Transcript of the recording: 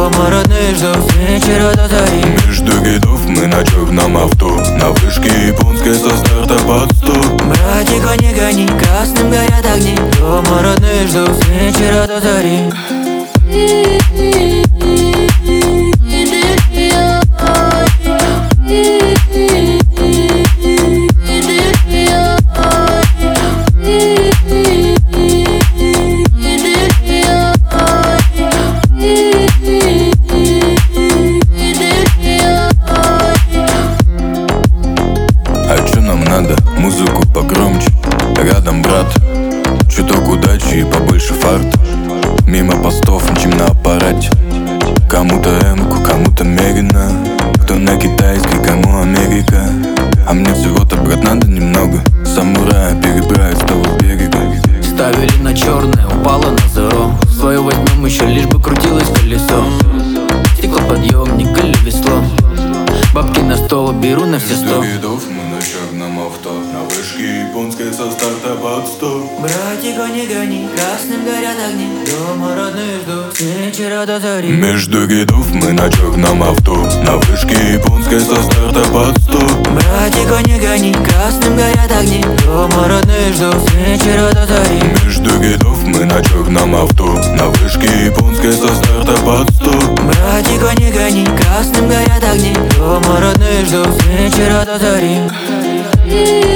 дома родные ждут с вечера до зари. Между рядов мы на черном авто, на вышке японской со старта под 100. Братик, не гони, красным горят огни, дома родные ждут с вечера до зари. А чё нам надо? Музыку погромче, рядом брат, чуток удачи и побольше фарта. Мимо постов мчим на аппарате, кому-то эмку, кому-то медленно, кто на китайской, кому Америка. А мне всего-то, брат, надо немного самурая переправить с того берега. Ставили на черное, упало на зеро. Свою возьмем еще, лишь бы крутилось колесо. Стеклоподъемник или весло, бабки на стол беру на все 100. Между рядов мы на черном авто, на вышке японской со старта под 100. Братик, не гони, красным горят огни, дома родные ждут с вечера до зари. Между рядов мы на черном авто, на вышке японской со старта под 100. Братик, не гони, красным горят огни, дома родные ждут с вечера до зари. Между рядов мы на черном авто, на вышке японской со старта под 100. Братик, не гони, красным горят огни, дома родные ждут с вечера до зари.